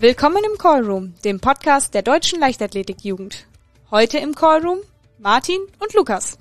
Willkommen im Callroom, dem Podcast der Deutschen Leichtathletik-Jugend. Heute im Callroom Martin und Lukas.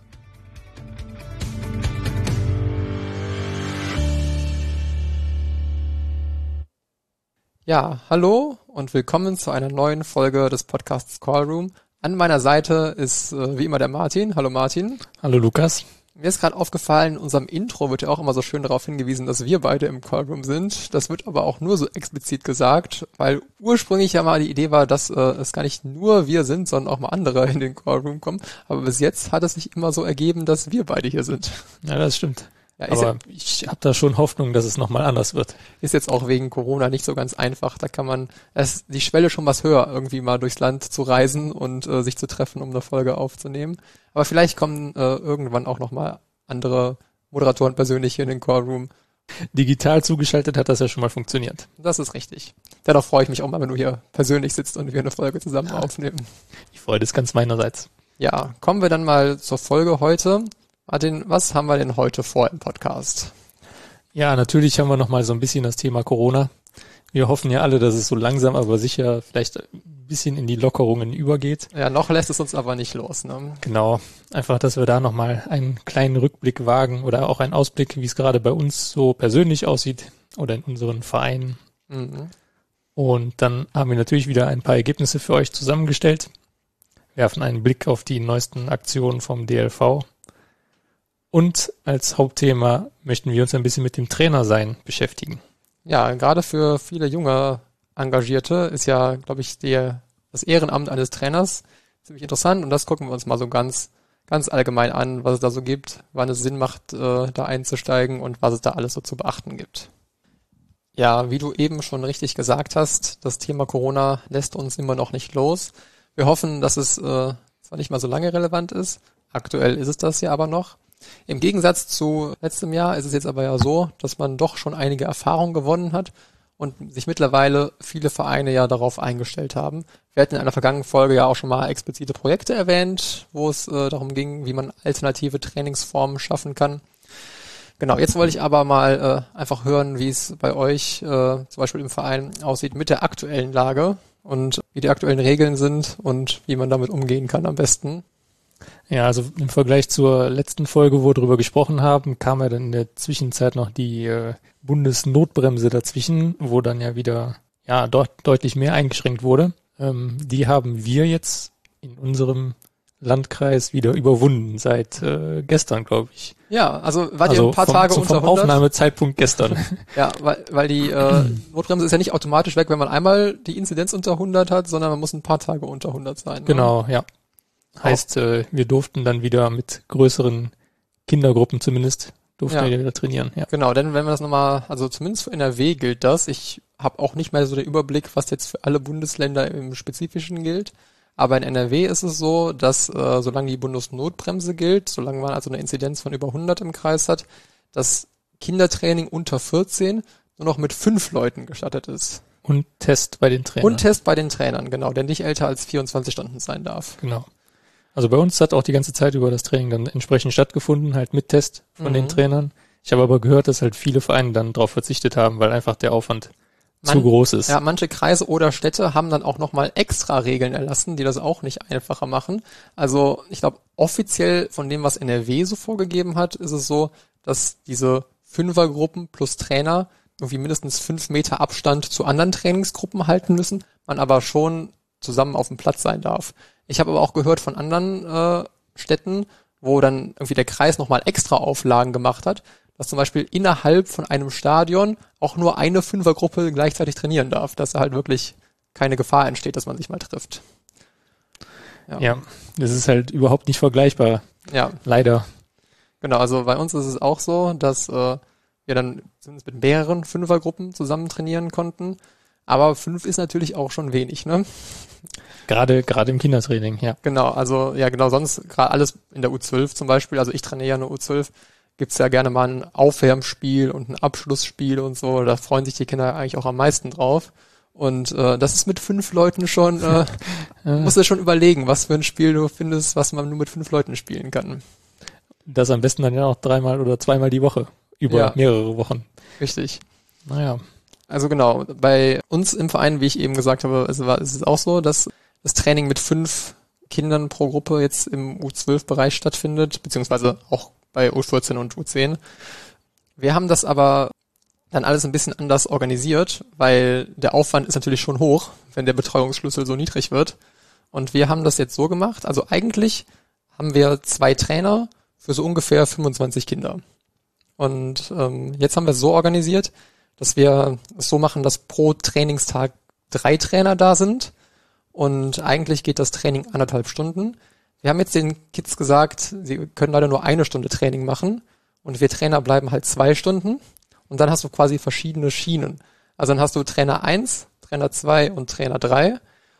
Ja, hallo und willkommen zu einer neuen Folge des Podcasts Callroom. An meiner Seite ist wie immer der Martin. Hallo Martin. Hallo Lukas. Mir ist gerade aufgefallen, in unserem Intro wird ja auch immer so schön darauf hingewiesen, dass wir beide im Callroom sind. Das wird aber auch nur so explizit gesagt, weil ursprünglich ja mal die Idee war, dass es gar nicht nur wir sind, sondern auch mal andere in den Callroom kommen. Aber bis jetzt hat es sich immer so ergeben, dass wir beide hier sind. Ja, das stimmt. Ja, aber ich habe da schon Hoffnung, dass es nochmal anders wird. Ist jetzt auch wegen Corona nicht so ganz einfach. Da kann man, ist die Schwelle schon was höher, irgendwie mal durchs Land zu reisen und sich zu treffen, um eine Folge aufzunehmen. Aber vielleicht kommen irgendwann auch nochmal andere Moderatoren persönlich hier in den Callroom. Digital zugeschaltet hat das ja schon mal funktioniert. Das ist richtig. Dennoch freue ich mich auch mal, wenn du hier persönlich sitzt und wir eine Folge zusammen aufnehmen. Die Freude ist ganz meinerseits. Ja, kommen wir dann mal zur Folge heute. Martin, was haben wir denn heute vor im Podcast? Ja, natürlich haben wir nochmal so ein bisschen das Thema Corona. Wir hoffen ja alle, dass es so langsam, aber sicher vielleicht ein bisschen in die Lockerungen übergeht. Ja, noch lässt es uns aber nicht los, ne? Genau. Einfach, dass wir da nochmal einen kleinen Rückblick wagen oder auch einen Ausblick, wie es gerade bei uns so persönlich aussieht oder in unseren Vereinen. Mhm. Und dann haben wir natürlich wieder ein paar Ergebnisse für euch zusammengestellt, werfen einen Blick auf die neuesten Aktionen vom DLV. Und als Hauptthema möchten wir uns ein bisschen mit dem Trainersein beschäftigen. Ja, gerade für viele junge Engagierte ist ja, glaube ich, das Ehrenamt eines Trainers ziemlich interessant. Und das gucken wir uns mal so ganz allgemein an, was es da so gibt, wann es Sinn macht, da einzusteigen und was es da alles so zu beachten gibt. Ja, wie du eben schon richtig gesagt hast, das Thema Corona lässt uns immer noch nicht los. Wir hoffen, dass es zwar nicht mal so lange relevant ist. Aktuell ist es das ja aber noch. Im Gegensatz zu letztem Jahr ist es jetzt aber ja so, dass man doch schon einige Erfahrungen gewonnen hat und sich mittlerweile viele Vereine ja darauf eingestellt haben. Wir hatten in einer vergangenen Folge ja auch schon mal explizite Projekte erwähnt, wo es darum ging, wie man alternative Trainingsformen schaffen kann. Genau, jetzt wollte ich aber mal einfach hören, wie es bei euch zum Beispiel im Verein aussieht mit der aktuellen Lage und wie die aktuellen Regeln sind und wie man damit umgehen kann am besten. Ja, also im Vergleich zur letzten Folge, wo wir darüber gesprochen haben, kam ja dann in der Zwischenzeit noch die Bundesnotbremse dazwischen, wo dann ja wieder deutlich mehr eingeschränkt wurde. Die haben wir jetzt in unserem Landkreis wieder überwunden seit gestern, glaube ich. Ja, also wart ihr ein paar Tage unter 100? Vom Aufnahmezeitpunkt gestern. Ja, weil die Notbremse ist ja nicht automatisch weg, wenn man einmal die Inzidenz unter 100 hat, sondern man muss ein paar Tage unter 100 sein. Ne? Genau, ja. Heißt, wir durften dann wieder mit größeren Kindergruppen zumindest, wir wieder trainieren. Ja. Genau, denn wenn wir das nochmal, also zumindest für NRW gilt das, ich habe auch nicht mehr so den Überblick, was jetzt für alle Bundesländer im Spezifischen gilt, aber in NRW ist es so, dass solange die Bundesnotbremse gilt, solange man also eine Inzidenz von über 100 im Kreis hat, das Kindertraining unter 14 nur noch mit 5 Leuten gestattet ist. Und Test bei den Trainern. Und Test bei den Trainern, genau, der nicht älter als 24 Stunden sein darf. Genau. Also bei uns hat auch die ganze Zeit über das Training dann entsprechend stattgefunden, halt mit Test von den Trainern. Ich habe aber gehört, dass halt viele Vereine dann darauf verzichtet haben, weil einfach der Aufwand zu groß ist. Ja, manche Kreise oder Städte haben dann auch nochmal extra Regeln erlassen, die das auch nicht einfacher machen. Also ich glaube, offiziell von dem, was NRW so vorgegeben hat, ist es so, dass diese Fünfergruppen plus Trainer irgendwie mindestens 5 Meter Abstand zu anderen Trainingsgruppen halten müssen, man aber schon zusammen auf dem Platz sein darf. Ich habe aber auch gehört von anderen Städten, wo dann irgendwie der Kreis nochmal extra Auflagen gemacht hat, dass zum Beispiel innerhalb von einem Stadion auch nur eine Fünfergruppe gleichzeitig trainieren darf, dass da halt wirklich keine Gefahr entsteht, dass man sich mal trifft. Ja, das ist halt überhaupt nicht vergleichbar. Ja. Leider. Genau, also bei uns ist es auch so, dass wir dann zumindest mit mehreren Fünfergruppen zusammen trainieren konnten. Aber 5 ist natürlich auch schon wenig, ne? Gerade im Kindertraining, ja. Genau, also sonst gerade alles in der U12 zum Beispiel, also ich trainiere ja eine U12, gibt's ja gerne mal ein Aufwärmspiel und ein Abschlussspiel und so, da freuen sich die Kinder eigentlich auch am meisten drauf. Und das ist mit 5 Leuten schon, musst du schon überlegen, was für ein Spiel du findest, was man nur mit 5 Leuten spielen kann. Das am besten dann ja auch 3-mal oder 2-mal die Woche, über mehrere Wochen. Richtig. Naja. Also genau, bei uns im Verein, wie ich eben gesagt habe, ist es auch so, dass das Training mit 5 Kindern pro Gruppe jetzt im U12-Bereich stattfindet, beziehungsweise auch bei U14 und U10. Wir haben das aber dann alles ein bisschen anders organisiert, weil der Aufwand ist natürlich schon hoch, wenn der Betreuungsschlüssel so niedrig wird. Und wir haben das jetzt so gemacht, also eigentlich haben wir 2 Trainer für so ungefähr 25 Kinder. Und jetzt haben wir es so organisiert, dass wir es so machen, dass pro Trainingstag 3 Trainer da sind. Und eigentlich geht das Training 1,5 Stunden. Wir haben jetzt den Kids gesagt, sie können leider nur 1 Stunde Training machen. Und wir Trainer bleiben halt 2 Stunden. Und dann hast du quasi verschiedene Schienen. Also dann hast du Trainer 1, Trainer 2 und Trainer 3.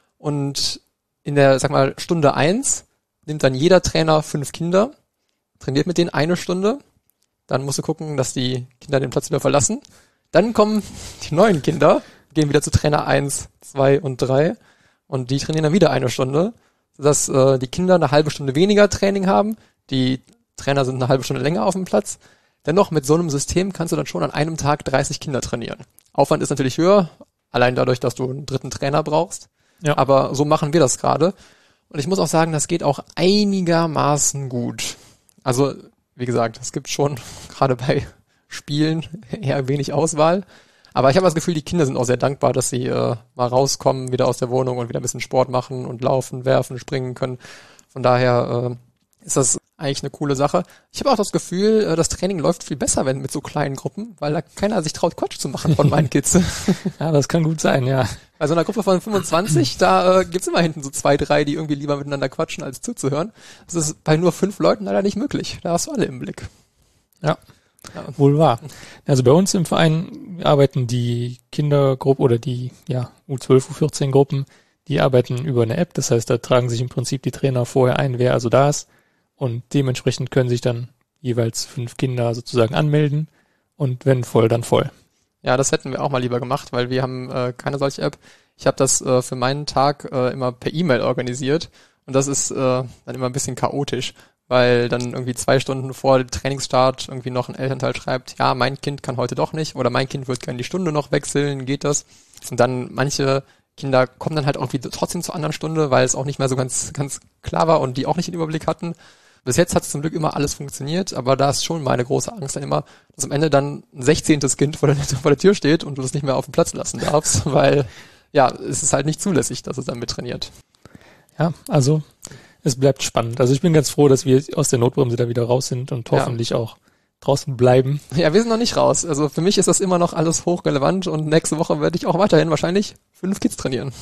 Und in der, Stunde 1 nimmt dann jeder Trainer 5 Kinder, trainiert mit denen 1 Stunde. Dann musst du gucken, dass die Kinder den Platz wieder verlassen. Dann kommen die neuen Kinder, gehen wieder zu Trainer 1, 2 und 3. Und die trainieren dann wieder 1 Stunde, sodass die Kinder eine halbe Stunde weniger Training haben. Die Trainer sind eine halbe Stunde länger auf dem Platz. Dennoch, mit so einem System kannst du dann schon an einem Tag 30 Kinder trainieren. Aufwand ist natürlich höher, allein dadurch, dass du einen 3. Trainer brauchst. Ja. Aber so machen wir das gerade. Und ich muss auch sagen, das geht auch einigermaßen gut. Also, wie gesagt, es gibt schon gerade bei Spielen eher wenig Auswahl. Aber ich habe das Gefühl, die Kinder sind auch sehr dankbar, dass sie mal rauskommen, wieder aus der Wohnung und wieder ein bisschen Sport machen und laufen, werfen, springen können. Von daher ist das eigentlich eine coole Sache. Ich habe auch das Gefühl, das Training läuft viel besser, wenn mit so kleinen Gruppen, weil da keiner sich traut, Quatsch zu machen von meinen Kids. Ja, das kann gut sein, ja. Bei so einer Gruppe von 25, da gibt's immer hinten so 2, 3, die irgendwie lieber miteinander quatschen, als zuzuhören. Das ist bei nur 5 Leuten leider nicht möglich. Da hast du alle im Blick. Ja. Wohl wahr. Also bei uns im Verein arbeiten die Kindergruppe oder die U12, U14 Gruppen, die arbeiten über eine App. Das heißt, da tragen sich im Prinzip die Trainer vorher ein, wer also da ist. Und dementsprechend können sich dann jeweils 5 Kinder sozusagen anmelden. Und wenn voll, dann voll. Ja, das hätten wir auch mal lieber gemacht, weil wir haben keine solche App. Ich habe das für meinen Tag immer per E-Mail organisiert. Und das ist dann immer ein bisschen chaotisch, weil dann irgendwie 2 Stunden vor dem Trainingsstart irgendwie noch ein Elternteil schreibt, ja, mein Kind kann heute doch nicht oder mein Kind wird gerne die Stunde noch wechseln, geht das? Und dann manche Kinder kommen dann halt irgendwie trotzdem zur anderen Stunde, weil es auch nicht mehr so ganz klar war und die auch nicht den Überblick hatten. Bis jetzt hat es zum Glück immer alles funktioniert, aber da ist schon meine große Angst dann immer, dass am Ende dann ein 16. Kind vor der Tür steht und du das nicht mehr auf den Platz lassen darfst, weil ja, es ist halt nicht zulässig, dass es dann mittrainiert. Ja, also es bleibt spannend. Also ich bin ganz froh, dass wir aus der Notbremse da wieder raus sind und hoffentlich auch draußen bleiben. Ja, wir sind noch nicht raus. Also für mich ist das immer noch alles hochrelevant und nächste Woche werde ich auch weiterhin wahrscheinlich 5 Kids trainieren.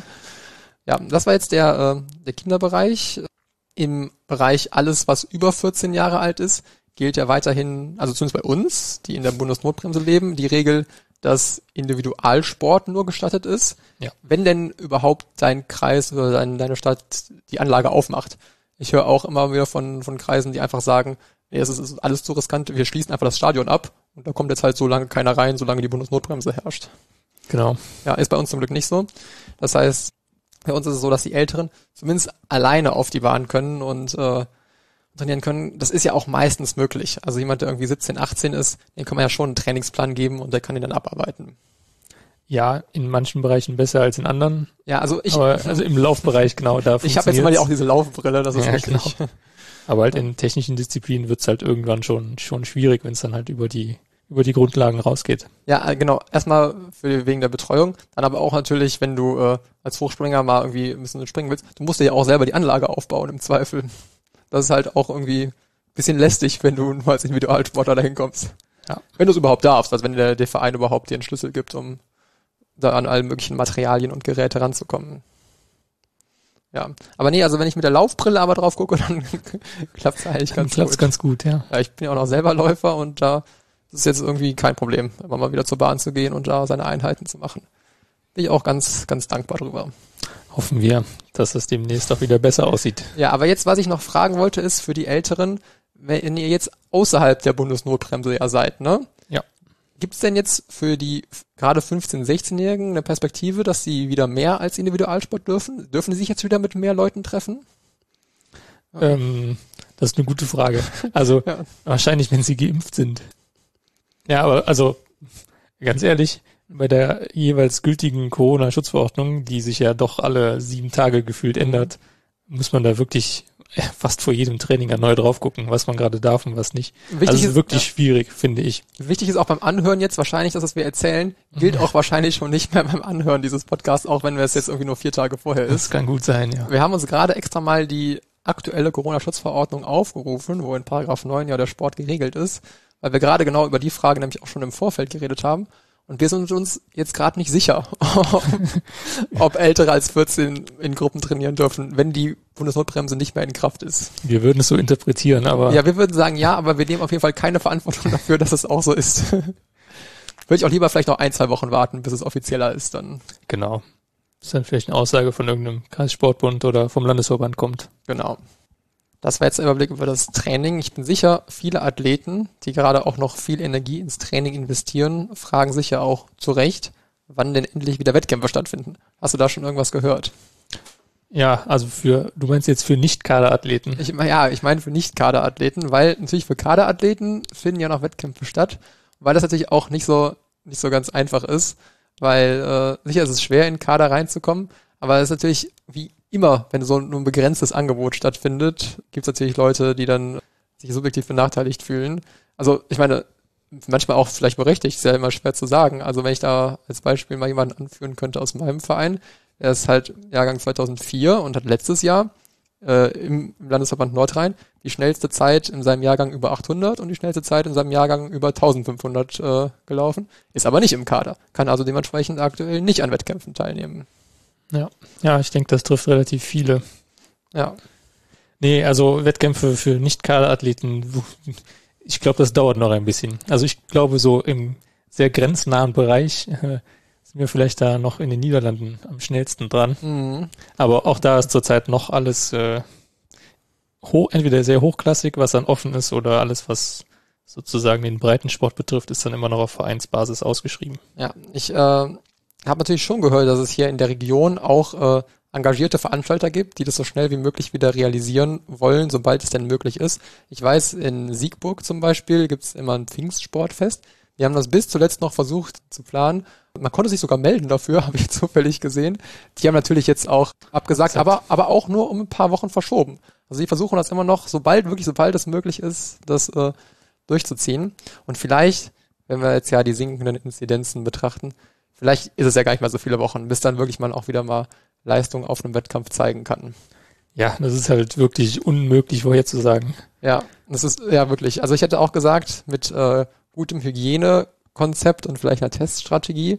Ja, das war jetzt der Kinderbereich. Im Bereich alles, was über 14 Jahre alt ist, gilt ja weiterhin, also zumindest bei uns, die in der Bundesnotbremse leben, die Regel, dass Individualsport nur gestattet ist, wenn denn überhaupt dein Kreis oder deine Stadt die Anlage aufmacht. Ich höre auch immer wieder von Kreisen, die einfach sagen, nee, es ist alles zu riskant, wir schließen einfach das Stadion ab und da kommt jetzt halt so lange keiner rein, solange die Bundesnotbremse herrscht. Genau. Ja, ist bei uns zum Glück nicht so. Das heißt, bei uns ist es so, dass die Älteren zumindest alleine auf die Bahn können und trainieren können. Das ist ja auch meistens möglich. Also jemand, der irgendwie 17, 18 ist, den kann man ja schon einen Trainingsplan geben und der kann ihn dann abarbeiten. Ja, in manchen Bereichen besser als in anderen. Ja, also im Laufbereich, genau, da ich habe jetzt immer auch diese Laufbrille, das ist richtig. Genau. Aber halt in technischen Disziplinen wird's halt irgendwann schon schwierig, wenn es dann halt über die Grundlagen rausgeht. Ja, genau. Erstmal wegen der Betreuung, dann aber auch natürlich, wenn du als Hochspringer mal irgendwie ein bisschen springen willst, du musst dir ja auch selber die Anlage aufbauen im Zweifel. Das ist halt auch irgendwie ein bisschen lästig, wenn du nur als Individualsportler dahin kommst. Ja. Wenn du es überhaupt darfst, also wenn der Verein überhaupt dir einen Schlüssel gibt, um da an allen möglichen Materialien und Geräte ranzukommen. Ja, aber nee, also wenn ich mit der Laufbrille aber drauf gucke, dann klappt's eigentlich ganz gut. Klappt's ganz gut, ja. Ja, ich bin ja auch noch selber Läufer und da ist jetzt irgendwie kein Problem, immer mal wieder zur Bahn zu gehen und da seine Einheiten zu machen. Bin ich auch ganz dankbar drüber. Hoffen wir, dass es demnächst auch wieder besser aussieht. Ja, aber jetzt, was ich noch fragen wollte, ist für die Älteren, wenn ihr jetzt außerhalb der Bundesnotbremse ja seid, ne? Ja. Gibt's denn jetzt für die gerade 15-, 16-Jährigen eine Perspektive, dass sie wieder mehr als Individualsport dürfen? Dürfen sie sich jetzt wieder mit mehr Leuten treffen? Das ist eine gute Frage. Also wahrscheinlich, wenn sie geimpft sind. Ja, aber also ganz ehrlich, Bei der jeweils gültigen Corona-Schutzverordnung, die sich ja doch alle 7 Tage gefühlt ändert, muss man da wirklich fast vor jedem Training neu drauf gucken, was man gerade darf und was nicht. Wichtig also ist wirklich schwierig, finde ich. Wichtig ist auch beim Anhören jetzt wahrscheinlich, dass was wir erzählen, gilt auch wahrscheinlich schon nicht mehr beim Anhören dieses Podcasts, auch wenn es jetzt irgendwie nur 4 Tage vorher ist. Das kann gut sein, ja. Wir haben uns gerade extra mal die aktuelle Corona-Schutzverordnung aufgerufen, wo in Paragraph 9 ja der Sport geregelt ist, weil wir gerade genau über die Frage nämlich auch schon im Vorfeld geredet haben. Und wir sind uns jetzt gerade nicht sicher, ob Ältere als 14 in Gruppen trainieren dürfen, wenn die Bundesnotbremse nicht mehr in Kraft ist. Wir würden es so interpretieren, aber... Ja, wir würden sagen ja, aber wir nehmen auf jeden Fall keine Verantwortung dafür, dass es auch so ist. Würde ich auch lieber vielleicht noch 1-2 Wochen warten, bis es offizieller ist dann. Genau. Bis dann vielleicht eine Aussage von irgendeinem Kreissportbund oder vom Landesverband kommt. Genau. Das war jetzt ein Überblick über das Training. Ich bin sicher, viele Athleten, die gerade auch noch viel Energie ins Training investieren, fragen sich ja auch zu Recht, wann denn endlich wieder Wettkämpfe stattfinden. Hast du da schon irgendwas gehört? Ja, also du meinst jetzt für Nicht-Kaderathleten? Ich meine für Nicht-Kaderathleten, weil natürlich für Kaderathleten finden ja noch Wettkämpfe statt, weil das natürlich auch nicht so ganz einfach ist, weil sicher ist es schwer, in Kader reinzukommen, aber es ist natürlich wie immer, wenn so nur ein begrenztes Angebot stattfindet, gibt es natürlich Leute, die dann sich subjektiv benachteiligt fühlen. Also ich meine, manchmal auch vielleicht berechtigt, ist ja immer schwer zu sagen. Also wenn ich da als Beispiel mal jemanden anführen könnte aus meinem Verein, der ist halt Jahrgang 2004 und hat letztes Jahr im Landesverband Nordrhein die schnellste Zeit in seinem Jahrgang über 800 und die schnellste Zeit in seinem Jahrgang über 1500 gelaufen, ist aber nicht im Kader, kann also dementsprechend aktuell nicht an Wettkämpfen teilnehmen. Ja, ich denke, das trifft relativ viele. Ja. Nee, also Wettkämpfe für Nicht-Kaderathleten, ich glaube, das dauert noch ein bisschen. Also ich glaube, so im sehr grenznahen Bereich sind wir vielleicht da noch in den Niederlanden am schnellsten dran. Mhm. Aber auch da ist zurzeit noch alles entweder sehr hochklassig, was dann offen ist, oder alles, was sozusagen den Breitensport betrifft, ist dann immer noch auf Vereinsbasis ausgeschrieben. Ja, ich habe natürlich schon gehört, dass es hier in der Region auch engagierte Veranstalter gibt, die das so schnell wie möglich wieder realisieren wollen, sobald es denn möglich ist. Ich weiß, in Siegburg zum Beispiel gibt es immer ein Pfingstsportfest. Wir haben das bis zuletzt noch versucht zu planen. Man konnte sich sogar melden dafür, habe ich zufällig gesehen. Die haben natürlich jetzt auch abgesagt, aber auch nur um ein paar Wochen verschoben. Also die versuchen das immer noch, sobald es möglich ist, das durchzuziehen. Und vielleicht, wenn wir jetzt ja die sinkenden Inzidenzen betrachten, vielleicht ist es ja gar nicht mal so viele Wochen, bis dann wirklich man auch wieder mal Leistung auf einem Wettkampf zeigen kann. Ja, das ist halt wirklich unmöglich vorherzusagen. Ja, das ist ja wirklich. Also ich hätte auch gesagt, mit gutem Hygienekonzept und vielleicht einer Teststrategie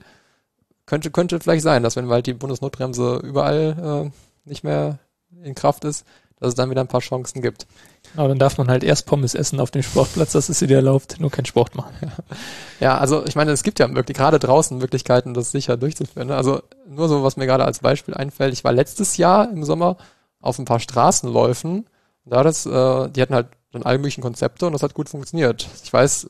könnte vielleicht sein, dass wenn halt die Bundesnotbremse überall nicht mehr in Kraft ist, dass es dann wieder ein paar Chancen gibt. Aber dann darf man halt erst Pommes essen auf dem Sportplatz, das ist dir erlaubt, nur keinen Sport machen. Ja, also ich meine, es gibt ja gerade draußen Möglichkeiten, das sicher durchzuführen. Ne? Also nur so, was mir gerade als Beispiel einfällt, ich war letztes Jahr im Sommer auf ein paar Straßenläufen, die hatten halt dann alle möglichen Konzepte und das hat gut funktioniert. Ich weiß,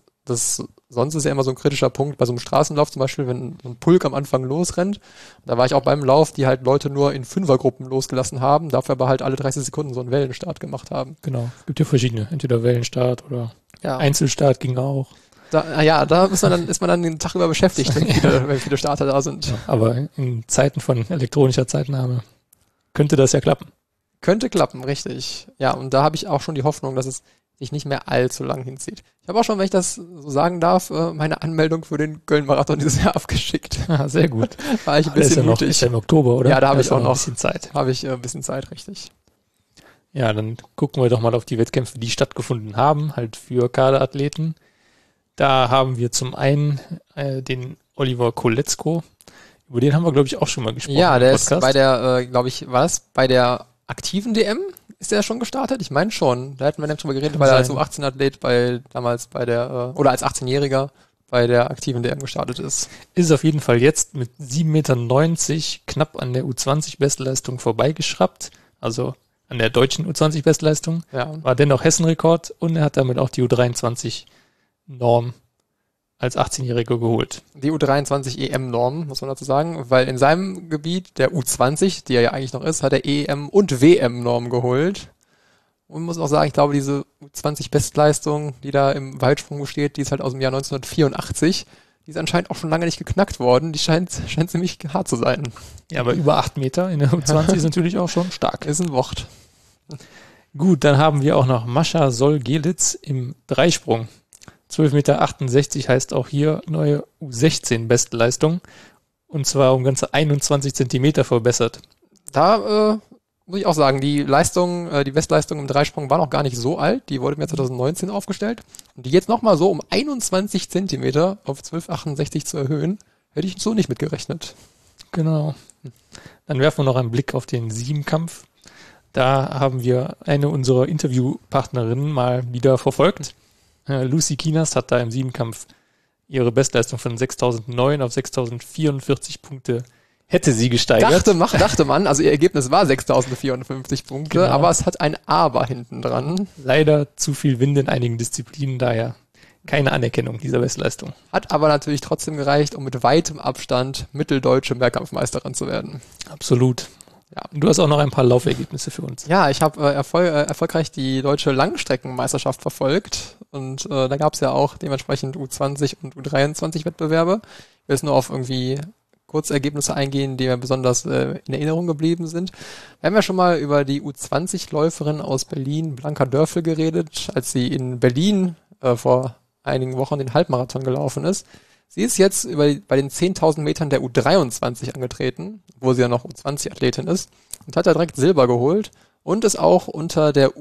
sonst ist ja immer so ein kritischer Punkt bei so einem Straßenlauf, zum Beispiel, wenn so ein Pulk am Anfang losrennt. Da war ich auch beim Lauf, die halt Leute nur in Fünfergruppen losgelassen haben, dafür aber halt alle 30 Sekunden so einen Wellenstart gemacht haben. Genau, es gibt ja verschiedene, entweder Wellenstart oder Einzelstart ging auch. Da ist man dann den Tag über beschäftigt, wenn viele Starter da sind. Ja, aber in Zeiten von elektronischer Zeitnahme könnte das ja klappen. Könnte klappen, richtig. Ja, und da habe ich auch schon die Hoffnung, dass es sich nicht mehr allzu lang hinzieht. Ich habe auch schon, wenn ich das so sagen darf, meine Anmeldung für den Köln-Marathon dieses Jahr abgeschickt. Ah, sehr gut. War ich ein bisschen mutig. Ist ja im Oktober, oder? Ja, da habe ich auch noch ein bisschen Zeit. Habe ich ein bisschen Zeit, richtig. Ja, dann gucken wir doch mal auf die Wettkämpfe, die stattgefunden haben, halt für Kaderathleten. Da haben wir zum einen den Oliver Koletzko. Über den haben wir, glaube ich, auch schon mal gesprochen. Ja, der ist bei der, bei der aktiven DM? Ist der schon gestartet? Ich meine schon. Da hätten wir nämlich drüber geredet, weil er als U18-Athlet damals bei der, oder als 18-Jähriger bei der aktiven DM gestartet ist. Ist es auf jeden Fall jetzt mit 7,90 Meter knapp an der U20-Bestleistung vorbeigeschraubt. Also an der deutschen U20-Bestleistung. Ja. War dennoch Hessenrekord und er hat damit auch die U23-Norm als 18-Jähriger geholt. Die U23 EM-Norm, muss man dazu sagen, weil in seinem Gebiet, der U20, die er ja eigentlich noch ist, hat er EM- und WM-Norm geholt. Und muss auch sagen, ich glaube, diese U20-Bestleistung, die da im Weitsprung besteht, die ist halt aus dem Jahr 1984. die ist anscheinend auch schon lange nicht geknackt worden. Die scheint ziemlich hart zu sein. Ja, aber über 8 Meter in der U20 ist natürlich auch schon stark. Ist ein Wort. Gut, dann haben wir auch noch Mascha Sol-Gelitz im Dreisprung. 12,68 Meter heißt auch hier neue U16-Bestleistung. Und zwar um ganze 21 Zentimeter verbessert. Da muss ich auch sagen, die Bestleistung im Dreisprung war noch gar nicht so alt. Die wurde im Jahr 2019 aufgestellt. Und die jetzt nochmal so um 21 Zentimeter auf 12,68 zu erhöhen, hätte ich so nicht mitgerechnet. Genau. Dann werfen wir noch einen Blick auf den Siebenkampf. Da haben wir eine unserer Interviewpartnerinnen mal wieder verfolgt. Lucy Kienast hat da im Siebenkampf ihre Bestleistung von 6.009 auf 6.044 Punkte hätte sie gesteigert. Dachte man, also ihr Ergebnis war 6.054 Punkte, genau. Aber es hat ein Aber hinten dran. Leider zu viel Wind in einigen Disziplinen, daher keine Anerkennung dieser Bestleistung. Hat aber natürlich trotzdem gereicht, um mit weitem Abstand mitteldeutsche Mehrkampfmeisterin zu werden. Absolut. Ja. Du hast auch noch ein paar Laufergebnisse für uns. Ja, ich habe erfolgreich die deutsche Langstreckenmeisterschaft verfolgt und da gab es ja auch dementsprechend U20 und U23 Wettbewerbe. Ich will jetzt nur auf irgendwie Kurzergebnisse eingehen, die mir besonders in Erinnerung geblieben sind. Wir haben ja schon mal über die U20-Läuferin aus Berlin, Blanka Dörfel, geredet, als sie in Berlin vor einigen Wochen den Halbmarathon gelaufen ist. Sie ist jetzt bei den 10.000 Metern der U23 angetreten, wo sie ja noch U20-Athletin ist, und hat da direkt Silber geholt und ist auch unter der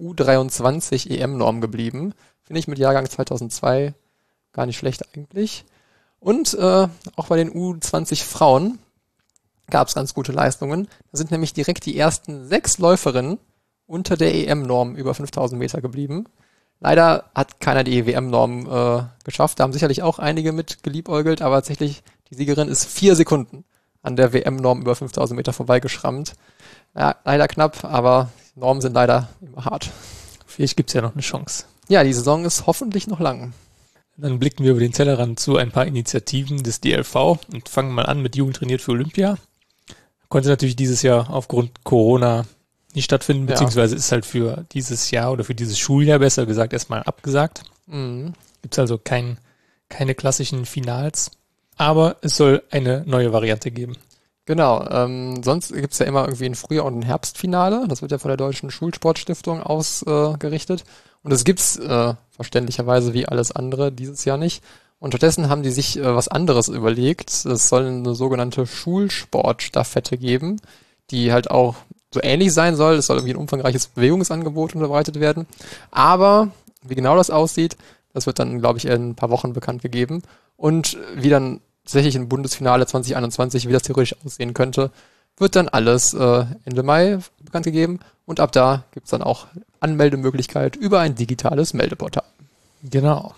U23 EM-Norm geblieben. Finde ich mit Jahrgang 2002 gar nicht schlecht eigentlich. Und auch bei den U20 Frauen gab es ganz gute Leistungen. Da sind nämlich direkt die ersten 6 Läuferinnen unter der EM-Norm über 5.000 Meter geblieben. Leider hat keiner die WM-Norm geschafft. Da haben sicherlich auch einige mit geliebäugelt, aber tatsächlich die Siegerin ist 4 Sekunden an der WM-Norm über 5.000 Meter vorbeigeschrammt. Ja, leider knapp, aber die Normen sind leider immer hart. Vielleicht gibt's ja noch eine Chance. Ja, die Saison ist hoffentlich noch lang. Dann blicken wir über den Tellerrand zu ein paar Initiativen des DLV und fangen mal an mit Jugend trainiert für Olympia. Konnte natürlich dieses Jahr aufgrund Corona nicht stattfinden, beziehungsweise ist halt für dieses Jahr oder für dieses Schuljahr besser gesagt erstmal abgesagt. Gibt's also keine klassischen Finals, aber es soll eine neue Variante geben. Genau, sonst gibt's ja immer irgendwie ein Frühjahr- und ein Herbstfinale. Das wird ja von der Deutschen Schulsportstiftung ausgerichtet. Und das gibt's verständlicherweise wie alles andere dieses Jahr nicht. Und stattdessen haben die sich was anderes überlegt. Es soll eine sogenannte Schulsportstaffette geben, die halt auch so ähnlich sein soll. Es soll irgendwie ein umfangreiches Bewegungsangebot unterbreitet werden. Aber wie genau das aussieht, das wird dann, glaube ich, in ein paar Wochen bekannt gegeben. Und wie dann tatsächlich im Bundesfinale 2021, wie das theoretisch aussehen könnte, wird dann alles Ende Mai bekannt gegeben. Und ab da gibt's dann auch Anmeldemöglichkeit über ein digitales Meldeportal. Genau.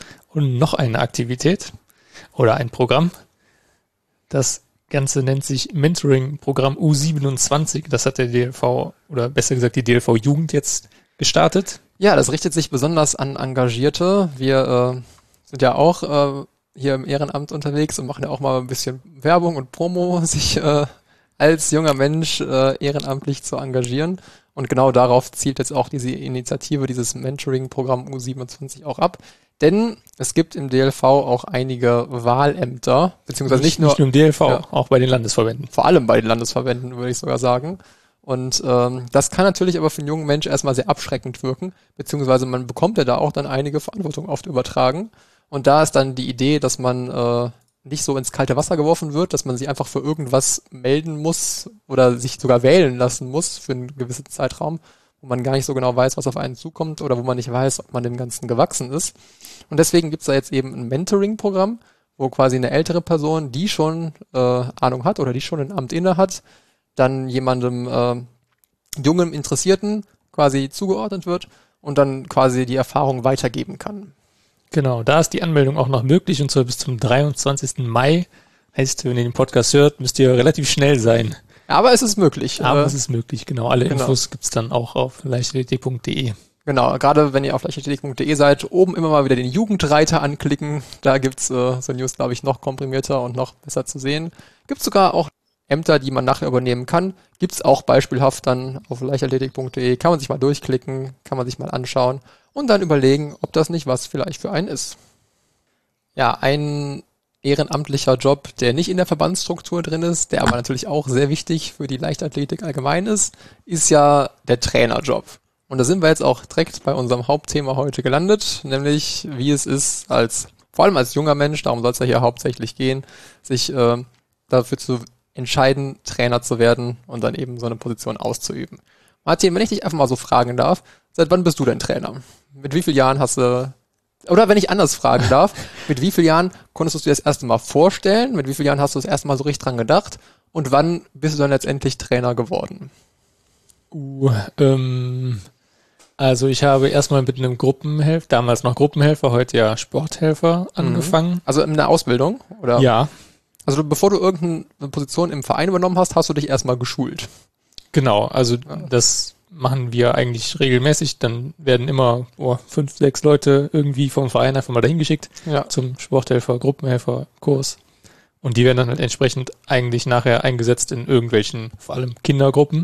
Und noch eine Aktivität oder ein Programm, das Ganze nennt sich Mentoring-Programm U27. Das hat der DLV, oder besser gesagt die DLV-Jugend jetzt gestartet. Ja, das richtet sich besonders an Engagierte. Wir sind ja auch hier im Ehrenamt unterwegs und machen ja auch mal ein bisschen Werbung und Promo, sich als junger Mensch ehrenamtlich zu engagieren. Und genau darauf zielt jetzt auch diese Initiative, dieses Mentoring-Programm U27 auch ab. Denn es gibt im DLV auch einige Wahlämter, beziehungsweise nicht nur im DLV, auch bei den Landesverbänden. Vor allem bei den Landesverbänden, würde ich sogar sagen. Und das kann natürlich aber für einen jungen Mensch erstmal sehr abschreckend wirken, beziehungsweise man bekommt ja da auch dann einige Verantwortung oft übertragen. Und da ist dann die Idee, dass man nicht so ins kalte Wasser geworfen wird, dass man sich einfach für irgendwas melden muss oder sich sogar wählen lassen muss für einen gewissen Zeitraum, wo man gar nicht so genau weiß, was auf einen zukommt oder wo man nicht weiß, ob man dem Ganzen gewachsen ist. Und deswegen gibt's da jetzt eben ein Mentoring-Programm, wo quasi eine ältere Person, die schon Ahnung hat oder die schon ein Amt inne hat, dann jemandem jungen Interessierten quasi zugeordnet wird und dann quasi die Erfahrung weitergeben kann. Genau, da ist die Anmeldung auch noch möglich und zwar bis zum 23. Mai. Heißt, wenn ihr den Podcast hört, müsst ihr relativ schnell sein. Aber es ist möglich. Aber es ist möglich, genau. Alle Infos gibt's dann auch auf leichtathletik.de. Genau, gerade wenn ihr auf leichtathletik.de seid, oben immer mal wieder den Jugendreiter anklicken. Da gibt's so News, glaube ich, noch komprimierter und noch besser zu sehen. Gibt's sogar auch Ämter, die man nachher übernehmen kann. Gibt's auch beispielhaft dann auf leichtathletik.de. Kann man sich mal durchklicken, kann man sich mal anschauen und dann überlegen, ob das nicht was vielleicht für einen ist. Ja, ein ehrenamtlicher Job, der nicht in der Verbandsstruktur drin ist, der aber natürlich auch sehr wichtig für die Leichtathletik allgemein ist ja der Trainerjob. Und da sind wir jetzt auch direkt bei unserem Hauptthema heute gelandet, nämlich wie es ist, vor allem als junger Mensch, darum soll es ja hier hauptsächlich gehen, sich dafür zu entscheiden, Trainer zu werden und dann eben so eine Position auszuüben. Martin, wenn ich dich einfach mal so fragen darf, seit wann bist du denn Trainer? Mit wie vielen Jahren hast du, oder wenn ich anders fragen darf, mit wie vielen Jahren konntest du dir das erste Mal vorstellen? Mit wie vielen Jahren hast du das erste Mal so richtig dran gedacht? Und wann bist du dann letztendlich Trainer geworden? Also ich habe erstmal mit einem Gruppenhelfer, damals noch Gruppenhelfer, heute ja Sporthelfer angefangen. Also in der Ausbildung, oder? Ja. Also bevor du irgendeine Position im Verein übernommen hast, hast du dich erstmal geschult. Genau, also das machen wir eigentlich regelmäßig. Dann werden immer 5, 6 Leute irgendwie vom Verein einfach mal dahin geschickt zum Sporthelfer, Gruppenhelfer, Kurs. Und die werden dann halt entsprechend eigentlich nachher eingesetzt in irgendwelchen, vor allem Kindergruppen.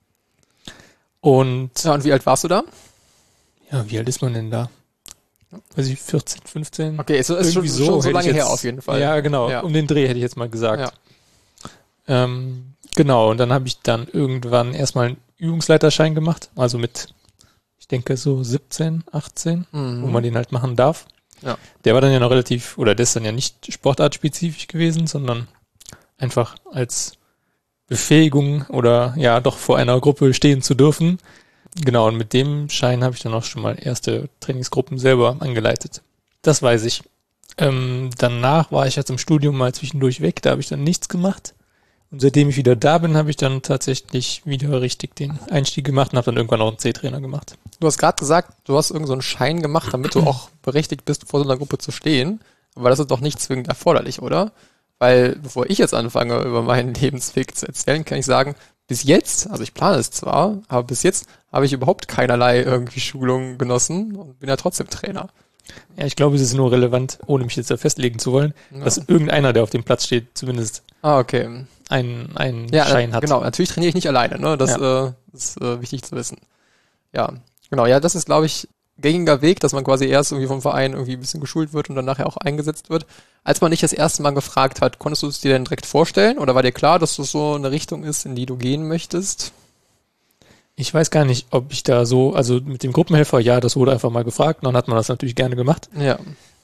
Und wie alt warst du da? Ja, wie alt ist man denn da? Weiß ich, 14, 15? Okay, ist schon so lange her auf jeden Fall. Ja, genau. Ja. Um den Dreh hätte ich jetzt mal gesagt. Ja. Genau, und dann habe ich dann irgendwann erstmal einen Übungsleiterschein gemacht. Also mit, ich denke so 17, 18, wo man den halt machen darf. Ja. Der war dann ja noch der ist dann ja nicht sportartspezifisch gewesen, sondern einfach als Befähigung oder ja doch vor einer Gruppe stehen zu dürfen. Genau, und mit dem Schein habe ich dann auch schon mal erste Trainingsgruppen selber angeleitet. Das weiß ich. Danach war ich ja zum Studium mal zwischendurch weg, da habe ich dann nichts gemacht. Und seitdem ich wieder da bin, habe ich dann tatsächlich wieder richtig den Einstieg gemacht und habe dann irgendwann auch einen C-Trainer gemacht. Du hast gerade gesagt, du hast irgend so einen Schein gemacht, damit du auch berechtigt bist, vor so einer Gruppe zu stehen. Aber das ist doch nicht zwingend erforderlich, oder? Weil bevor ich jetzt anfange, über meinen Lebensweg zu erzählen, kann ich sagen, bis jetzt, also ich plane es zwar, aber bis jetzt habe ich überhaupt keinerlei irgendwie Schulungen genossen und bin ja trotzdem Trainer. Ja, ich glaube, es ist nur relevant, ohne mich jetzt da festlegen zu wollen, dass irgendeiner, der auf dem Platz steht, zumindest einen Schein hat. Genau, natürlich trainiere ich nicht alleine, ne? Das ist wichtig zu wissen. Ja, genau, ja, das ist, glaube ich, gängiger Weg, dass man quasi erst irgendwie vom Verein irgendwie ein bisschen geschult wird und dann nachher auch eingesetzt wird. Als man dich das erste Mal gefragt hat, konntest du es dir denn direkt vorstellen oder war dir klar, dass das so eine Richtung ist, in die du gehen möchtest? Ich weiß gar nicht, ob ich da so, also mit dem Gruppenhelfer, ja, das wurde einfach mal gefragt, dann hat man das natürlich gerne gemacht. Ja.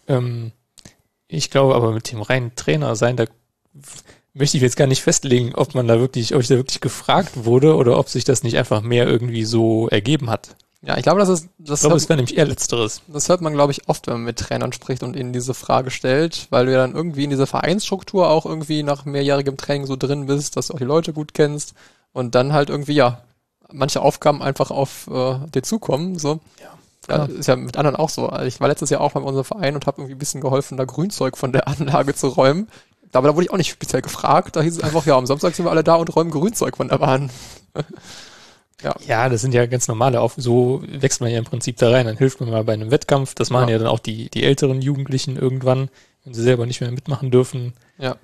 Ich glaube aber mit dem reinen Trainer sein, da möchte ich jetzt gar nicht festlegen, ob ich da wirklich gefragt wurde oder ob sich das nicht einfach mehr irgendwie so ergeben hat. Ja, ich glaube, es wäre nämlich eher Letzteres. Das hört man, glaube ich, oft, wenn man mit Trainern spricht und ihnen diese Frage stellt, weil du ja dann irgendwie in dieser Vereinsstruktur auch irgendwie nach mehrjährigem Training so drin bist, dass du auch die Leute gut kennst und dann halt irgendwie, manche Aufgaben einfach auf dir zukommen, so. Ja, ist ja mit anderen auch so. Also ich war letztes Jahr auch bei unserem Verein und habe irgendwie ein bisschen geholfen, da Grünzeug von der Anlage zu räumen. Aber da wurde ich auch nicht speziell gefragt, da hieß es einfach, am Samstag sind wir alle da und räumen Grünzeug von der Bahn. Ja, das sind ja ganz normale so wächst man ja im Prinzip da rein, dann hilft man mal bei einem Wettkampf, das machen ja dann auch die älteren Jugendlichen irgendwann, wenn sie selber nicht mehr mitmachen dürfen. Ja.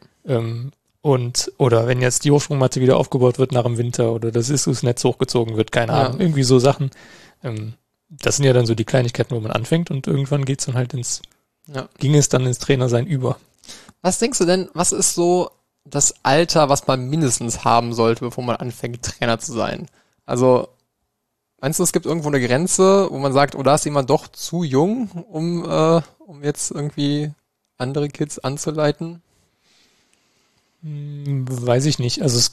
Oder wenn jetzt die Hochsprungmatte wieder aufgebaut wird nach dem Winter oder das Netz hochgezogen wird, keine Ahnung, irgendwie so Sachen. Das sind ja dann so die Kleinigkeiten, wo man anfängt und irgendwann geht's dann halt ging es dann ins Trainersein über. Was denkst du denn, was ist so das Alter, was man mindestens haben sollte, bevor man anfängt, Trainer zu sein? Also, meinst du, es gibt irgendwo eine Grenze, wo man sagt, da ist jemand doch zu jung, um jetzt irgendwie andere Kids anzuleiten? Weiß ich nicht. Also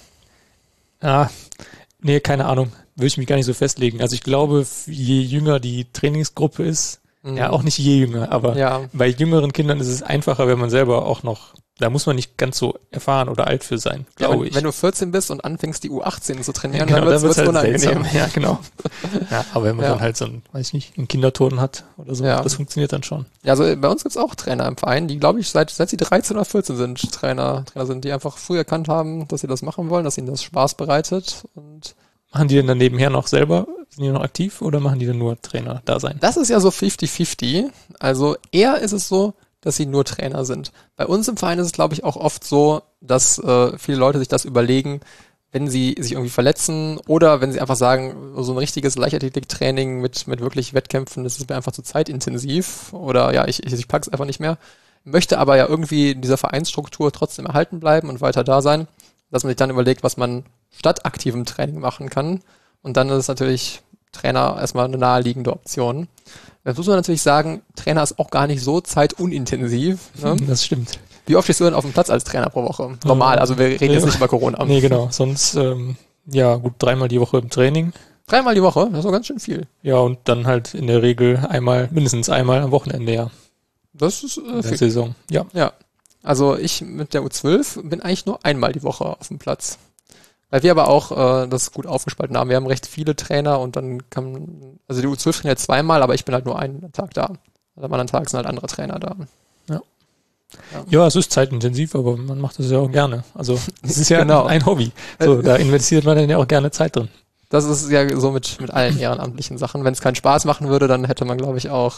keine Ahnung. Würde ich mich gar nicht so festlegen. Also ich glaube, je jünger die Trainingsgruppe ist, auch nicht je jünger, aber bei jüngeren Kindern ist es einfacher, wenn man selber auch noch, da muss man nicht ganz so erfahren oder alt für sein, glaube ich. Wenn du 14 bist und anfängst, die U18 zu trainieren, dann wird es halt unangenehm. Seltsam. Ja, genau. Ja, aber wenn man dann halt einen Kinderturnen hat oder so, das funktioniert dann schon. Ja, also bei uns gibt's auch Trainer im Verein, die, glaube ich, seit sie 13 oder 14 sind, Trainer sind, die einfach früh erkannt haben, dass sie das machen wollen, dass ihnen das Spaß bereitet. Und machen die denn dann nebenher noch selber, sind die noch aktiv oder machen die dann nur Trainer da sein? Das ist ja so 50-50. Also eher ist es so, dass sie nur Trainer sind. Bei uns im Verein ist es, glaube ich, auch oft so, dass viele Leute sich das überlegen, wenn sie sich irgendwie verletzen oder wenn sie einfach sagen, so ein richtiges Leichtathletik-Training mit wirklich Wettkämpfen, das ist mir einfach zu zeitintensiv oder ich pack's einfach nicht mehr. möchte aber ja irgendwie in dieser Vereinsstruktur trotzdem erhalten bleiben und weiter da sein, dass man sich dann überlegt, was man statt aktivem Training machen kann. Und dann ist natürlich Trainer erstmal eine naheliegende Option. Jetzt muss man natürlich sagen, Trainer ist auch gar nicht so zeitunintensiv. Ne? Das stimmt. Wie oft stehst du denn auf dem Platz als Trainer pro Woche? Normal, also wir reden jetzt nicht über Corona. Nee, genau. Sonst, gut 3-mal die Woche im Training. 3-mal die Woche? Das ist doch ganz schön viel. Ja, und dann halt in der Regel mindestens einmal am Wochenende, ja. Das ist In der viel. Saison, ja. Ja. Also ich mit der U12 bin eigentlich nur einmal die Woche auf dem Platz. Weil wir aber auch das gut aufgespalten haben. Wir haben recht viele Trainer und dann also die U12 trainiert 2-mal, aber ich bin halt nur einen Tag da. Also am anderen Tag sind halt andere Trainer da. Ja, es ist zeitintensiv, aber man macht das ja auch gerne. Also es ist ja Genau. ein Hobby. So, da investiert man dann ja auch gerne Zeit drin. Das ist ja so mit allen ehrenamtlichen Sachen. Wenn es keinen Spaß machen würde, dann hätte man, glaube ich, auch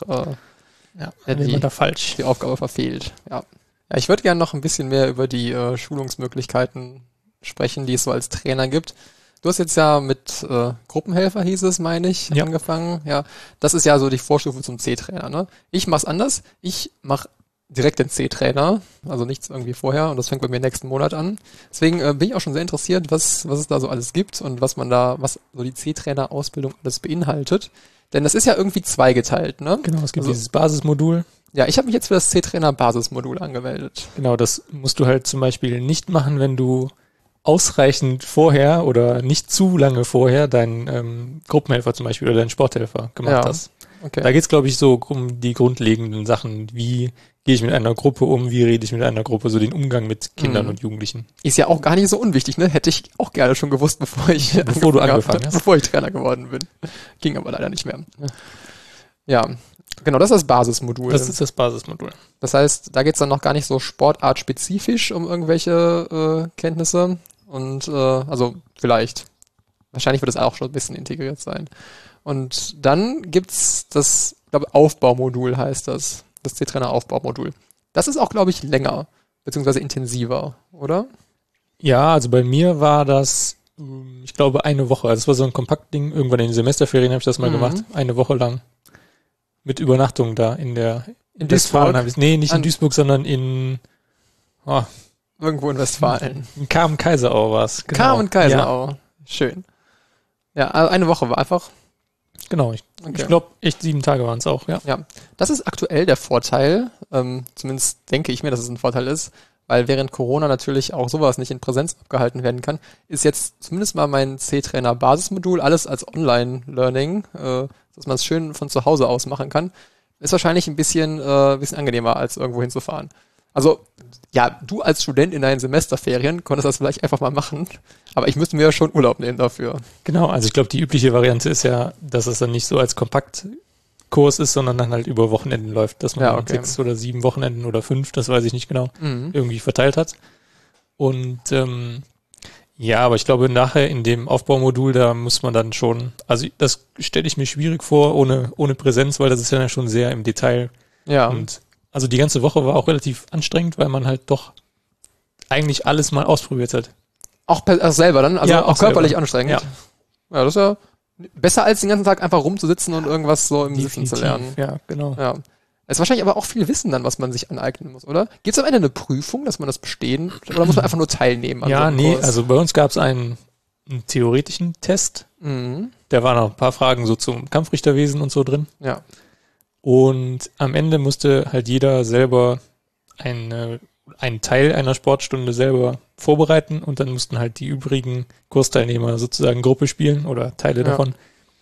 Dann ist man da falsch. die Aufgabe verfehlt. Ja, ich würde gerne noch ein bisschen mehr über die Schulungsmöglichkeiten sprechen, die es so als Trainer gibt. Du hast jetzt ja mit Gruppenhelfer, hieß es, meine ich, angefangen. Ja, das ist ja so die Vorstufe zum C-Trainer. Ne? Ich mach's anders. Ich mache direkt den C-Trainer, also nichts irgendwie vorher, und das fängt bei mir nächsten Monat an. Deswegen bin ich auch schon sehr interessiert, was es da so alles gibt und was so die C-Trainer-Ausbildung alles beinhaltet. Denn das ist ja irgendwie zweigeteilt, ne? Genau, es gibt dieses Basismodul. Ja, ich habe mich jetzt für das C-Trainer-Basismodul angemeldet. Genau, das musst du halt zum Beispiel nicht machen, wenn du ausreichend vorher oder nicht zu lange vorher deinen Gruppenhelfer zum Beispiel oder deinen Sporthelfer gemacht hast. Okay. Da geht's, glaube ich, so um die grundlegenden Sachen, wie gehe ich mit einer Gruppe um, wie rede ich mit einer Gruppe, so den Umgang mit Kindern und Jugendlichen. Ist ja auch gar nicht so unwichtig, ne? Hätte ich auch gerne schon gewusst, bevor du angefangen hast. Bevor ich Trainer geworden bin. Ging aber leider nicht mehr. Ja, genau, das ist das Basismodul. Das ist das Basismodul. Das heißt, da geht's dann noch gar nicht so sportartspezifisch um irgendwelche Kenntnisse. Und also vielleicht. Wahrscheinlich wird es auch schon ein bisschen integriert sein. Und dann gibt's das, glaube Aufbaumodul heißt das. Das C-Trainer-Aufbaumodul. Das ist auch, glaube ich, länger, beziehungsweise intensiver, oder? Ja, also bei mir war das, ich glaube, eine Woche. Also es war so ein Kompaktding. Irgendwann in den Semesterferien habe ich das mal gemacht. Eine Woche lang. Mit Übernachtung da in Duisburg? Nicht in Duisburg, sondern in irgendwo in Westfalen. In Kaiserau war es. Genau. Kaiserau. Ja. Schön. Ja, also eine Woche war einfach. Genau, ich glaube, echt 7 Tage waren es auch, ja. Ja, das ist aktuell der Vorteil, zumindest denke ich mir, dass es ein Vorteil ist, weil während Corona natürlich auch sowas nicht in Präsenz abgehalten werden kann, ist jetzt zumindest mal mein C-Trainer-Basismodul alles als Online-Learning, dass man es schön von zu Hause aus machen kann, ist wahrscheinlich ein bisschen angenehmer, als irgendwo hinzufahren. Also, ja, du als Student in deinen Semesterferien konntest das vielleicht einfach mal machen, aber ich müsste mir ja schon Urlaub nehmen dafür. Genau, also ich glaube, die übliche Variante ist ja, dass es dann nicht so als Kompaktkurs ist, sondern dann halt über Wochenenden läuft, dass man 6 oder 7 Wochenenden oder 5, das weiß ich nicht genau, irgendwie verteilt hat. Und aber ich glaube, nachher in dem Aufbaumodul, da muss man dann schon, also das stelle ich mir schwierig vor, ohne Präsenz, weil das ist ja schon sehr im Detail. Ja. Und also die ganze Woche war auch relativ anstrengend, weil man halt doch eigentlich alles mal ausprobiert hat. Auch selber dann? Also ja, auch körperlich selber. Anstrengend? Ja. Ja, das ist ja besser als den ganzen Tag einfach rumzusitzen und irgendwas so im Sitzen zu lernen. Ja, genau. Ja. Es ist wahrscheinlich aber auch viel Wissen dann, was man sich aneignen muss, oder? Gibt es am Ende eine Prüfung, dass man das bestehen, oder muss man einfach nur teilnehmen? Ja, also bei uns gab es einen theoretischen Test. Da waren noch ein paar Fragen so zum Kampfrichterwesen und so drin. Ja. Und am Ende musste halt jeder selber einen Teil einer Sportstunde selber vorbereiten und dann mussten halt die übrigen Kursteilnehmer sozusagen Gruppe spielen oder Teile davon.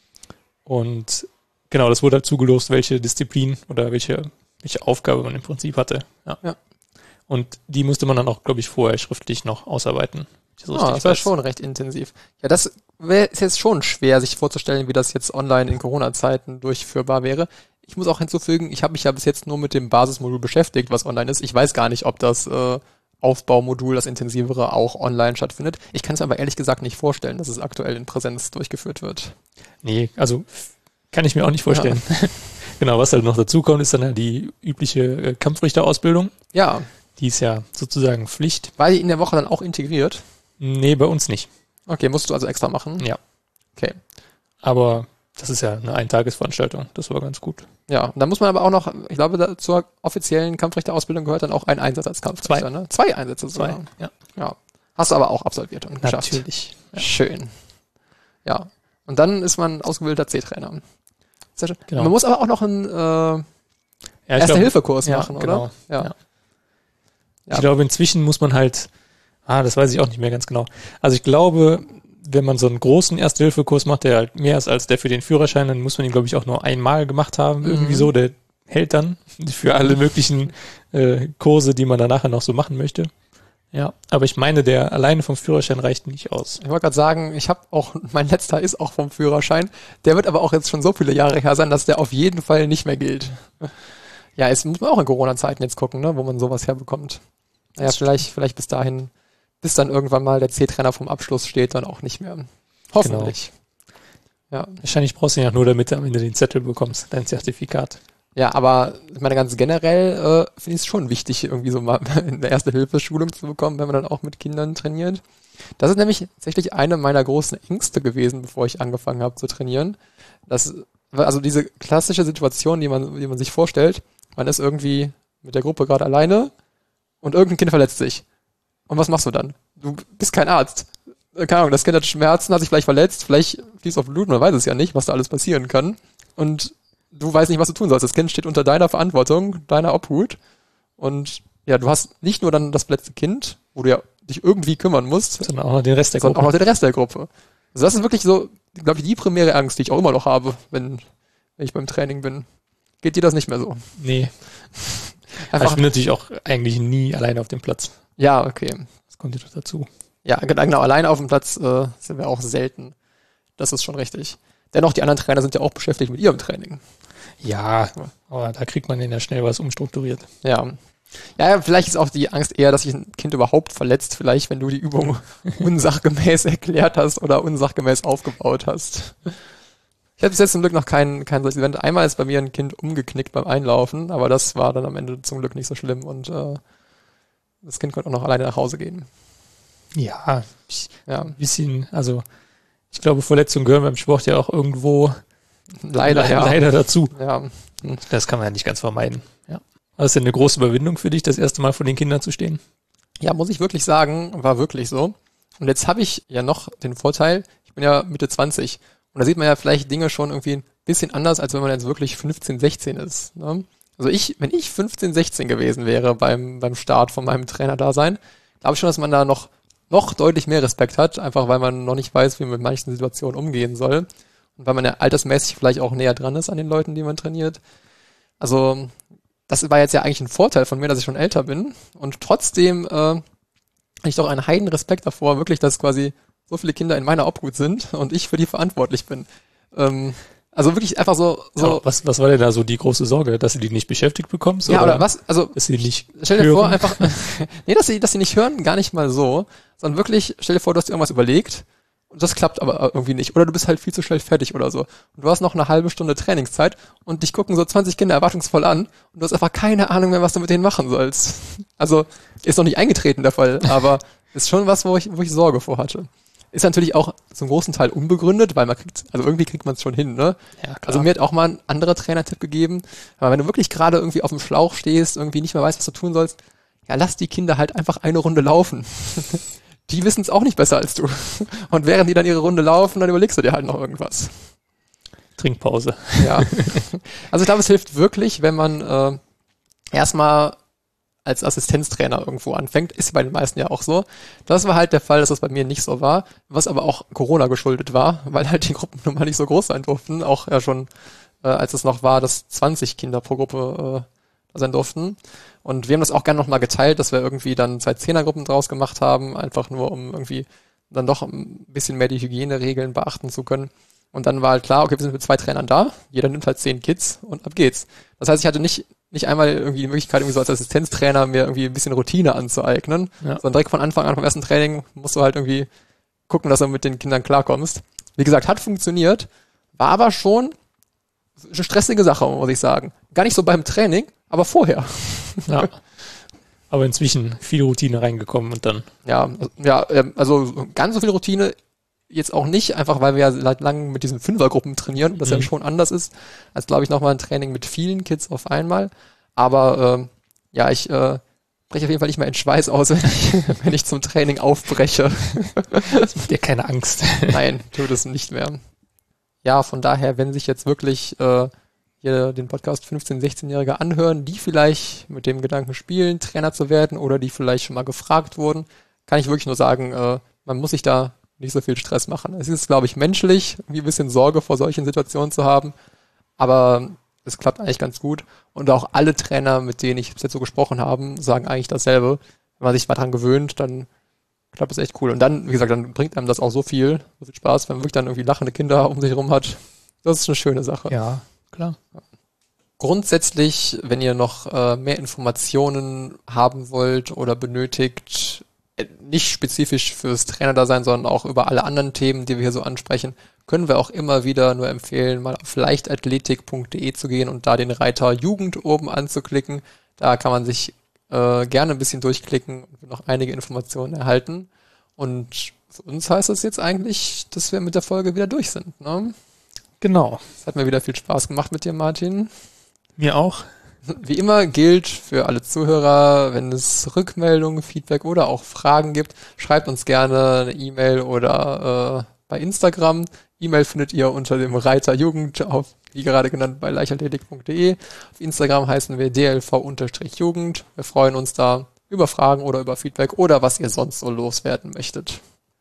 Und genau, das wurde halt zugelost, welche Disziplin oder welche Aufgabe man im Prinzip hatte. Ja. Und die musste man dann auch, glaube ich, vorher schriftlich noch ausarbeiten. Das war schon recht intensiv. Ja, das ist jetzt schon schwer, sich vorzustellen, wie das jetzt online in Corona-Zeiten durchführbar wäre. Ich muss auch hinzufügen, ich habe mich ja bis jetzt nur mit dem Basismodul beschäftigt, was online ist. Ich weiß gar nicht, ob das Aufbaumodul, das intensivere, auch online stattfindet. Ich kann es aber ehrlich gesagt nicht vorstellen, dass es aktuell in Präsenz durchgeführt wird. Nee, also kann ich mir auch nicht vorstellen. Ja. Genau, was halt noch dazu kommt, ist dann halt die übliche Kampfrichterausbildung. Ja. Die ist ja sozusagen Pflicht. War die in der Woche dann auch integriert? Nee, bei uns nicht. Okay, musst du also extra machen? Ja. Okay. Aber Das ist ja eine Eintagesveranstaltung. Das war ganz gut. Ja, und da muss man aber auch noch, ich glaube, zur offiziellen Kampfrichterausbildung gehört dann auch ein Einsatz als Kampfrichter. 2. Ne? 2 Einsätze sogar. 2, ja. Hast du aber auch absolviert und geschafft. Natürlich. Ja. Schön. Ja. Und dann ist man ausgebildeter C-Trainer. Sehr schön. Genau. Man muss aber auch noch einen Erste-Hilfe-Kurs machen, genau. oder? Ja. Ich glaube, inzwischen muss man halt, das weiß ich auch nicht mehr ganz genau. Also ich glaube, wenn man so einen großen Erste-Hilfe-Kurs macht, der halt mehr ist als der für den Führerschein, dann muss man ihn, glaube ich, auch nur einmal gemacht haben. Irgendwie so, der hält dann für alle möglichen Kurse, die man dann nachher noch so machen möchte. Ja, aber ich meine, der alleine vom Führerschein reicht nicht aus. Ich wollte gerade sagen, mein letzter ist auch vom Führerschein. Der wird aber auch jetzt schon so viele Jahre her sein, dass der auf jeden Fall nicht mehr gilt. Ja, jetzt muss man auch in Corona-Zeiten jetzt gucken, ne, wo man sowas herbekommt. Naja, vielleicht bis dahin, bis dann irgendwann mal der C-Trainer vom Abschluss steht, dann auch nicht mehr. Hoffentlich. Genau. Ja. Wahrscheinlich brauchst du ihn ja nur, damit du am Ende den Zettel bekommst, dein Zertifikat. Ja, aber ich meine, ganz generell finde ich es schon wichtig, irgendwie so mal eine Erste-Hilfe-Schulung zu bekommen, wenn man dann auch mit Kindern trainiert. Das ist nämlich tatsächlich eine meiner großen Ängste gewesen, bevor ich angefangen habe zu trainieren. Also diese klassische Situation, die man sich vorstellt, man ist irgendwie mit der Gruppe gerade alleine und irgendein Kind verletzt sich. Und was machst du dann? Du bist kein Arzt. Keine Ahnung, das Kind hat Schmerzen, hat sich vielleicht verletzt, vielleicht fließt auf Blut, man weiß es ja nicht, was da alles passieren kann. Und du weißt nicht, was du tun sollst. Das Kind steht unter deiner Verantwortung, deiner Obhut. Und ja, du hast nicht nur dann das verletzte Kind, wo du ja dich irgendwie kümmern musst, sondern auch noch den Rest der Gruppe. Sondern auch noch den Rest der Gruppe. Also das ist wirklich so, glaube ich, die primäre Angst, die ich auch immer noch habe, wenn ich beim Training bin. Geht dir das nicht mehr so? Nee. Aber ich bin natürlich auch eigentlich nie alleine auf dem Platz. Ja, okay. Das kommt ja doch dazu. Ja, genau, alleine auf dem Platz sind wir auch selten. Das ist schon richtig. Dennoch, die anderen Trainer sind ja auch beschäftigt mit ihrem Training. Ja, aber da kriegt man den ja schnell was umstrukturiert. Ja. Ja, vielleicht ist auch die Angst eher, dass sich ein Kind überhaupt verletzt, vielleicht, wenn du die Übung unsachgemäß erklärt hast oder unsachgemäß aufgebaut hast. Ich hatte bis jetzt zum Glück noch kein solches Event. Einmal ist bei mir ein Kind umgeknickt beim Einlaufen, aber das war dann am Ende zum Glück nicht so schlimm und das Kind konnte auch noch alleine nach Hause gehen. Ja, ein bisschen, also ich glaube, Verletzungen gehören beim Sport ja auch irgendwo leider dazu. Ja. Das kann man ja nicht ganz vermeiden. Ja. Aber ist denn eine große Überwindung für dich, das erste Mal vor den Kindern zu stehen? Ja, muss ich wirklich sagen, war wirklich so. Und jetzt habe ich ja noch den Vorteil, ich bin ja Mitte 20 und da sieht man ja vielleicht Dinge schon irgendwie ein bisschen anders, als wenn man jetzt wirklich 15, 16 ist. Ne? Also wenn ich 15, 16 gewesen wäre beim Start von meinem Trainerdasein, glaube ich schon, dass man da noch deutlich mehr Respekt hat, einfach weil man noch nicht weiß, wie man mit manchen Situationen umgehen soll. Und weil man ja altersmäßig vielleicht auch näher dran ist an den Leuten, die man trainiert. Also das war jetzt ja eigentlich ein Vorteil von mir, dass ich schon älter bin. Und trotzdem habe ich doch einen heiden Respekt davor, wirklich, dass quasi so viele Kinder in meiner Obhut sind und ich für die verantwortlich bin. Also wirklich einfach so. Ja, was war denn da so die große Sorge, dass du die nicht beschäftigt bekommst? Ja, oder was? Also dass sie nicht stell dir hören? vor, einfach, nee, dass sie nicht hören, gar nicht mal so, sondern wirklich, stell dir vor, du hast dir irgendwas überlegt und das klappt aber irgendwie nicht. Oder du bist halt viel zu schnell fertig oder so. Und du hast noch eine halbe Stunde Trainingszeit und dich gucken so 20 Kinder erwartungsvoll an und du hast einfach keine Ahnung mehr, was du mit denen machen sollst. Also, ist noch nicht eingetreten der Fall, aber ist schon was, wo ich Sorge vor hatte. Ist natürlich auch zum großen Teil unbegründet, weil irgendwie kriegt man es schon hin, ne? Ja, klar. Also mir hat auch mal ein anderer Trainertipp gegeben, aber wenn du wirklich gerade irgendwie auf dem Schlauch stehst, irgendwie nicht mehr weißt, was du tun sollst, ja, lass die Kinder halt einfach eine Runde laufen. Die wissen es auch nicht besser als du. Und während die dann ihre Runde laufen, dann überlegst du dir halt noch irgendwas. Trinkpause. Ja. Also ich glaube, es hilft wirklich, wenn man erstmal als Assistenztrainer irgendwo anfängt. Ist bei den meisten ja auch so. Das war halt der Fall, dass das bei mir nicht so war, was aber auch Corona geschuldet war, weil halt die Gruppen nun mal nicht so groß sein durften. Auch ja schon, als es noch war, dass 20 Kinder pro Gruppe da sein durften. Und wir haben das auch gerne nochmal geteilt, dass wir irgendwie dann 2 Zehnergruppen draus gemacht haben, einfach nur um irgendwie dann doch ein bisschen mehr die Hygieneregeln beachten zu können. Und dann war halt klar, okay, wir sind mit 2 Trainern da, jeder nimmt halt 10 Kids und ab geht's. Das heißt, ich hatte nicht einmal irgendwie die Möglichkeit, irgendwie so als Assistenztrainer mir irgendwie ein bisschen Routine anzueignen, sondern direkt von Anfang an vom ersten Training musst du halt irgendwie gucken, dass du mit den Kindern klarkommst. Wie gesagt, hat funktioniert, war aber schon eine stressige Sache, muss ich sagen. Gar nicht so beim Training, aber vorher. Ja. Aber inzwischen viel Routine reingekommen und dann. Ja, also ganz so viel Routine jetzt auch nicht, einfach weil wir ja seit langem mit diesen Fünfergruppen trainieren, das ja schon anders ist, als glaube ich nochmal ein Training mit vielen Kids auf einmal. Aber ich breche auf jeden Fall nicht mehr in Schweiß aus, wenn ich zum Training aufbreche. Das macht dir keine Angst. Nein, tut es nicht mehr. Ja, von daher, wenn sich jetzt wirklich hier den Podcast 15-, 16-Jährige anhören, die vielleicht mit dem Gedanken spielen, Trainer zu werden oder die vielleicht schon mal gefragt wurden, kann ich wirklich nur sagen, man muss sich da nicht so viel Stress machen. Es ist, glaube ich, menschlich, irgendwie ein bisschen Sorge vor solchen Situationen zu haben, aber es klappt eigentlich ganz gut. Und auch alle Trainer, mit denen ich bis jetzt so gesprochen habe, sagen eigentlich dasselbe. Wenn man sich mal dran gewöhnt, dann klappt es echt cool. Und dann, wie gesagt, dann bringt einem das auch so viel Spaß, wenn man wirklich dann irgendwie lachende Kinder um sich herum hat. Das ist eine schöne Sache. Ja, klar. Grundsätzlich, wenn ihr noch mehr Informationen haben wollt oder benötigt, nicht spezifisch fürs Trainerdasein, sondern auch über alle anderen Themen, die wir hier so ansprechen, können wir auch immer wieder nur empfehlen, mal auf leichtathletik.de zu gehen und da den Reiter Jugend oben anzuklicken. Da kann man sich gerne ein bisschen durchklicken und noch einige Informationen erhalten. Und für uns heißt das jetzt eigentlich, dass wir mit der Folge wieder durch sind, ne? Genau. Es hat mir wieder viel Spaß gemacht mit dir, Martin. Mir auch. Wie immer gilt für alle Zuhörer, wenn es Rückmeldungen, Feedback oder auch Fragen gibt, schreibt uns gerne eine E-Mail oder bei Instagram. E-Mail findet ihr unter dem Reiter Jugend auf, wie gerade genannt, bei leichtathletik.de. Auf Instagram heißen wir dlv-jugend. Wir freuen uns da über Fragen oder über Feedback oder was ihr sonst so loswerden möchtet.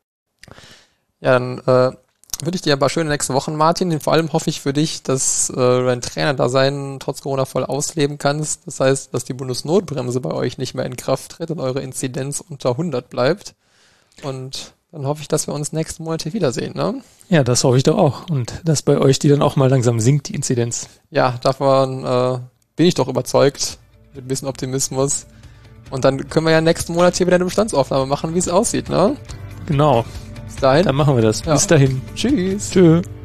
Ja, dann wünsche ich dir ein paar schöne nächste Wochen, Martin. Vor allem hoffe ich für dich, dass du dein Trainerdasein trotz Corona voll ausleben kannst. Das heißt, dass die Bundesnotbremse bei euch nicht mehr in Kraft tritt und eure Inzidenz unter 100 bleibt. Und dann hoffe ich, dass wir uns nächsten Monat hier wiedersehen, ne? Ja, das hoffe ich doch auch. Und dass bei euch die dann auch mal langsam sinkt, die Inzidenz. Ja, davon bin ich doch überzeugt. Mit ein bisschen Optimismus. Und dann können wir ja nächsten Monat hier wieder eine Bestandsaufnahme machen, wie es aussieht, ne? Genau. Bis dahin. Dann machen wir das. Ja. Bis dahin. Tschüss. Tschö.